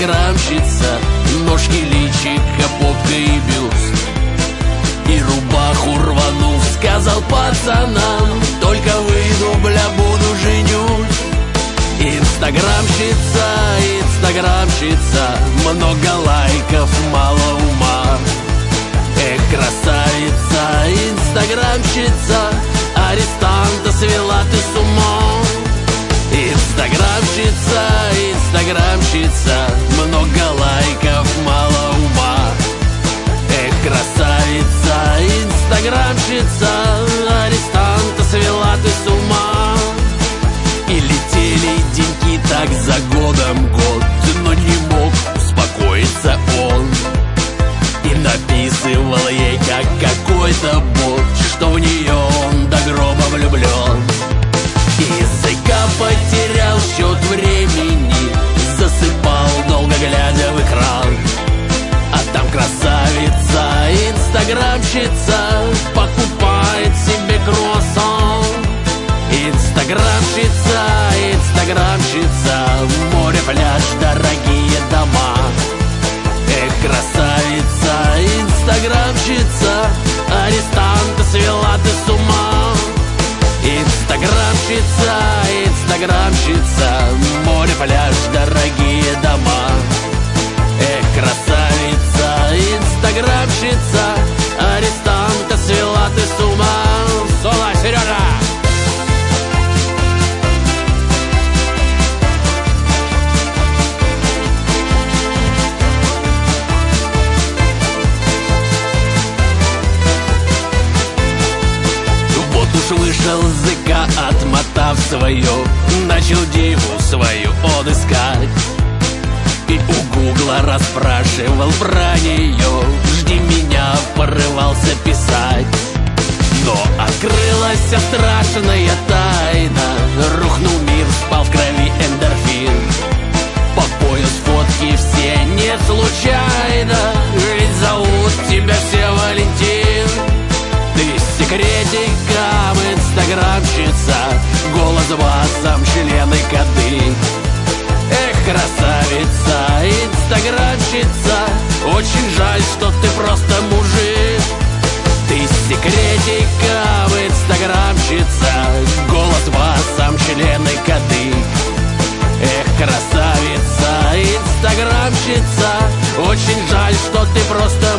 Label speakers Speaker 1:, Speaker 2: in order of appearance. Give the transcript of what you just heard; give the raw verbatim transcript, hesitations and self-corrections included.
Speaker 1: инстаграмщица, ножки, личико, попка и бюст. И рубаху рванув, сказал пацанам: только выйду, бля, буду женюсь. Инстаграмщица, инстаграмщица, много лайков, мало ума. Эх, красавица, инстаграмщица, арестанта свела ты с умом. Инстаграмщица, инстаграмщица, много лайков, мало ума. Эх, красавица, инстаграмщица, арестанта свела ты с ума. И летели деньги так за годом год, но не мог успокоиться он. И написывал ей, как какой-то бот, что в нее он до гроба влюблен. Языка потерял счет времени, засыпал, долго глядя в экран. А там красавица, инстаграмщица, покупает себе круассан. Инстаграмщица, инстаграмщица, море, пляж, дорогие дома. Эх, красавица, инстаграмщица, арестанта свела ты с ума. Инстаграмщица, инстаграмщица, море, пляж, дорогие дома. Эх, красавица, инстаграмщица, арестанта свела ты с ума. Соло, Сережа! Вышел зыка, отмотав свое, начал деву свою отыскать. И у гугла расспрашивал про нее, жди меня, порывался писать. Но открылась страшная тайна, рухнул мир, спал в крови эндорфин. По пояс фотки все не случайно, ведь зовут тебя все Валентин. Ты секретиком, инстаграмщица, голос басом, члены коты. Эх, красавица, инстаграмщица, очень жаль, что ты просто мужик. Ты секретиком, инстаграмщица, голос басом, члены коты. Эх, красавица, инстаграмщица, очень жаль, что ты просто